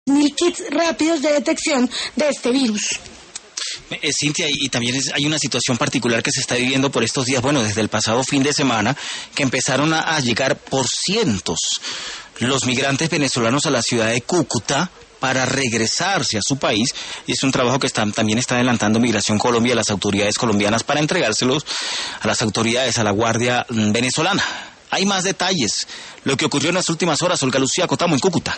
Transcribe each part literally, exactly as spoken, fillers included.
mil kits rápidos de detección de este virus. Eh, Cintia, y, y también es, hay una situación particular que se está viviendo por estos días, bueno, desde el pasado fin de semana, que empezaron a, a llegar por cientos los migrantes venezolanos a la ciudad de Cúcuta para regresarse a su país, y es un trabajo que está, también está adelantando Migración Colombia, las autoridades colombianas, para entregárselos a las autoridades, a la Guardia venezolana. Hay más detalles, lo que ocurrió en las últimas horas. Olga Lucía Cotamo, en Cúcuta.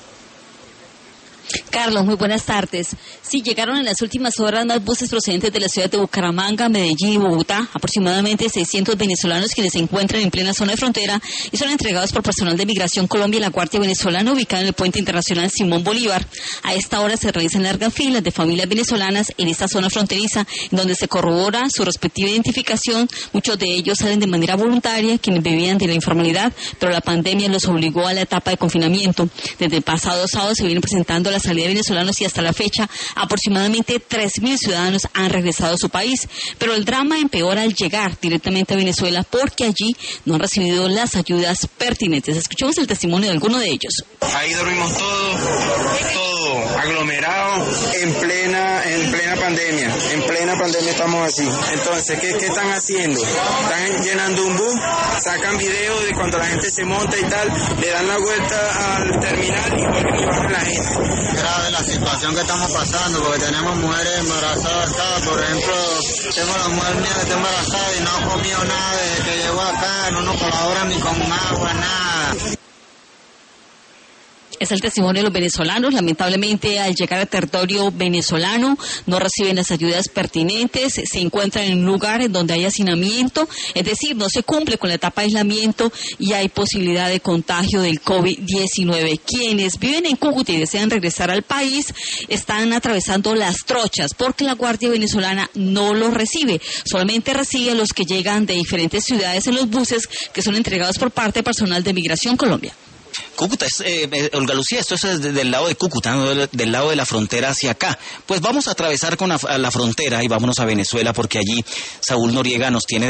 Carlos, muy buenas tardes. Sí, llegaron en las últimas horas más buses procedentes de la ciudad de Bucaramanga, Medellín y Bogotá, aproximadamente seiscientos venezolanos quienes se encuentran en plena zona de frontera y son entregados por personal de Migración Colombia y la Guardia Venezolana ubicada en el puente internacional Simón Bolívar. A esta hora se realizan largas filas de familias venezolanas en esta zona fronteriza, en donde se corrobora su respectiva identificación. Muchos de ellos salen de manera voluntaria, quienes vivían de la informalidad, pero la pandemia los obligó a la etapa de confinamiento. Desde el pasado sábado se vienen presentando la salida de venezolanos y hasta la fecha aproximadamente tres mil ciudadanos han regresado a su país, pero el drama empeora al llegar directamente a Venezuela porque allí no han recibido las ayudas pertinentes. Escuchemos el testimonio de alguno de ellos. Ahí dormimos todos, todo aglomerado en plena, en plena pandemia, en plena pandemia estamos así. Entonces, ¿qué, qué están haciendo? Están llenando un bus, sacan videos de cuando la gente se monta y tal, le dan la vuelta al terminal y vuelven y bajan la gente. Grave la situación que estamos pasando, porque tenemos mujeres embarazadas acá. Por ejemplo, tengo la mujer mía que está embarazada y no ha comido nada desde que llegó acá, no nos colabora ni con agua, nada. Es el testimonio de los venezolanos. Lamentablemente, al llegar al territorio venezolano, no reciben las ayudas pertinentes, se encuentran en un lugar en donde hay hacinamiento, es decir, no se cumple con la etapa de aislamiento y hay posibilidad de contagio del COVID diecinueve. Quienes viven en Cúcuta y desean regresar al país están atravesando las trochas porque la Guardia Venezolana no los recibe, solamente recibe a los que llegan de diferentes ciudades en los buses que son entregados por parte de personal de Migración Colombia. Cúcuta, es, eh, Olga Lucía, esto es del lado de Cúcuta, ¿no? del, del lado de la frontera hacia acá. Pues vamos a atravesar con la, la frontera y vámonos a Venezuela, porque allí Saúl Noriega nos tiene